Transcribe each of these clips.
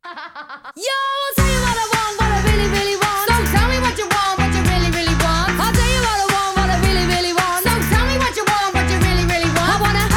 Yo, I'll tell you what I want, what I really, really want. So tell me what you want, what you really, really want. I'll tell you what I want, what I really, really want. So tell me what you want, what you really, really want.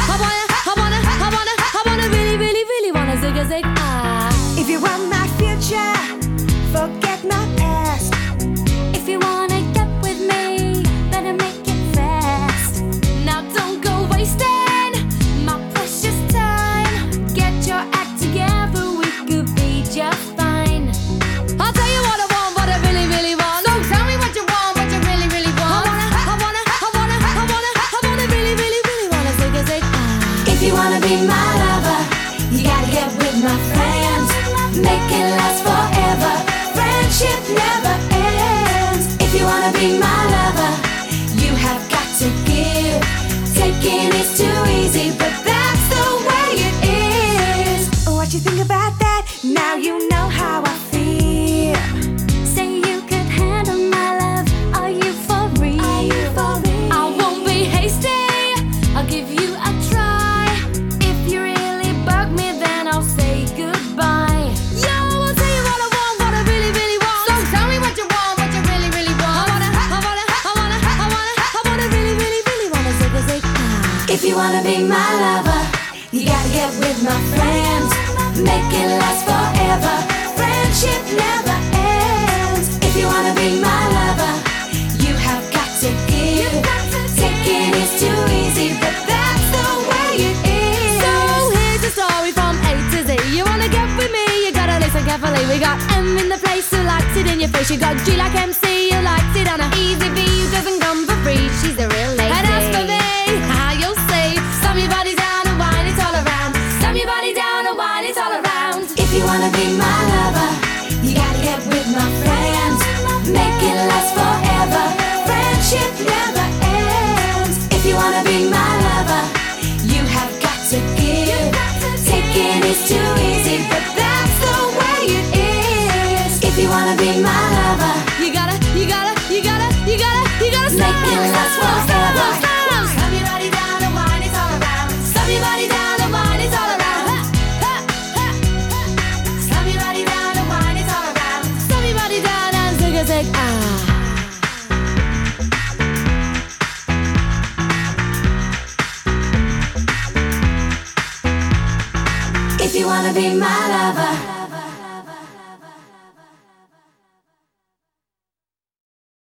I wanna really, really, really wanna zig a zig ah. If you want my future, forget my past. If you wanna get with me, better make it fast. Now don't go wasting my precious time. Get your act together, we could be just fine. I'll tell you what I want, what I really, really want. So tell me what you want, what you really, really want. I wanna really, really, really wanna zig a zig ah. If you wanna be my lover, you gotta get with my friends. Make it last forever. Friendship never ends. If you wanna be my lover, you have got to give. Taking is too easy, but that's the way it is. What you think about that? Now you know how I feel. Say you could handle my love. Are you for real? I won't be hasty. I'll give you a try. If you really bug me, then I'll say goodbye. Yo, I'll tell you what I want, what I really, really want. So tell me what you want, what you really, really want. I wanna really, really, really wanna zig a zig ah. If you wanna be my lover, you gotta get with my friends. Make it last forever. Friendship never ends. If you wanna be my lover, you have got to give. Taking is too easy, but that's the way it is. So here's the story from A to Z. You wanna get with me, you gotta listen carefully. We got M in the place who likes it in your face. You got G like MC who likes it on a easy V who doesn't come for free. She's a real lady. And as for me, how you'll see, slam your body down and whine it all around. Slam your body down and whine it all around. If you wanna be my lover, you gotta get with my friends. Make it last forever. Friendship never ends. If you wanna be my lover, you have got to give. Taking is too easy, but that's the way it is. If you wanna be my lover, You gotta make it last forever. Slam your body down and whine it all around. Slam your body down and whine it all around. Slam your body down and whine it all around. Slam your body down and zig a zig ah. If you wanna be my lover,